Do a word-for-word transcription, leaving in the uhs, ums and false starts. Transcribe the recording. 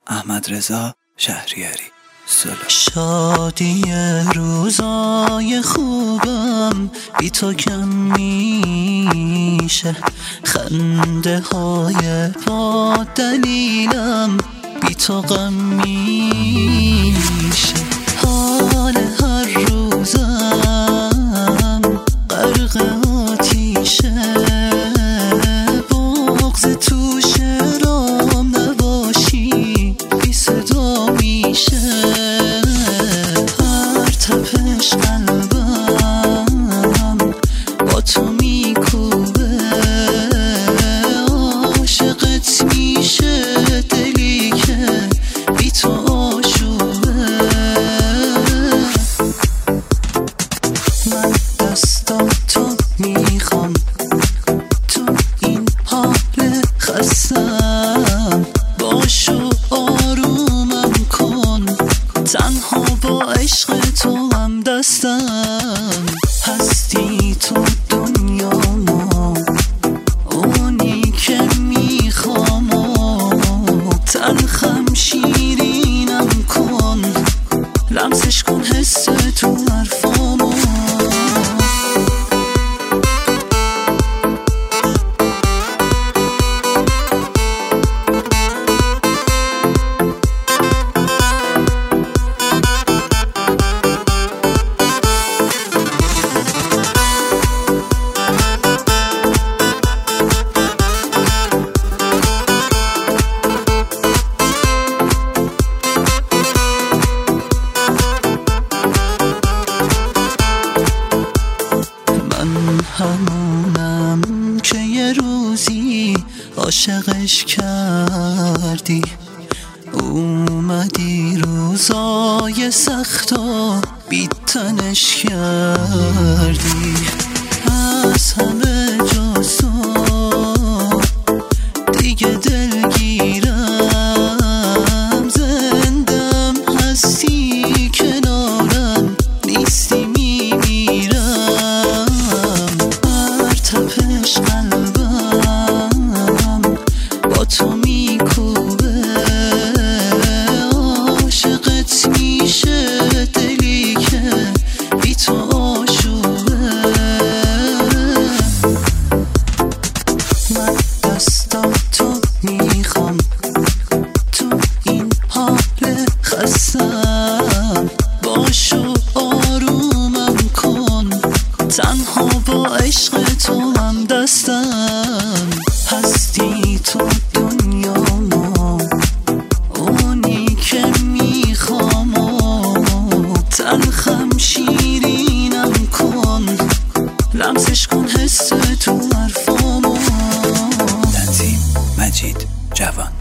احمد رضا شهریاری. سلام. شادی روزای خوبم بی تو کم میشه، خنده های با دلیلم بی تو غم میشه. حال هر روزم غرق آتیشه، بغض تو شرام نباشی بی صدا میشه. هر تپش قلبم با تو میکوبه، عاشقت میشه دلی که بی تو آشوبه. من دستاتو میخوام تو این حال خستم، باشو آرومم کن، تنها با عشق تو هم دستم. هستی تو دنیامو، اونی که میخوام، تلخم شیرینم کن، لمسش کن حس تو حرفامو. همونم که یه روزی عاشقش کردی، اومدی روزای سختو بی‌تنش کردی. از همه جز تو دیگه دلگیرم، زندم هستی کنارم، نیستی میمیرم. تپش قلبم با تو میکوبه، عاشقت میشه دلی که بی تو آشوبه. من دستاتو میخوام تو این حال خستم، باشو آرومم کن، تنها با عشق تو هم دستم. هستی تو دنیامو، اونی که میخوام، تلخم شیرینم کن، لمسش کن حس تو حرفامو. تنظیم مجید جوان.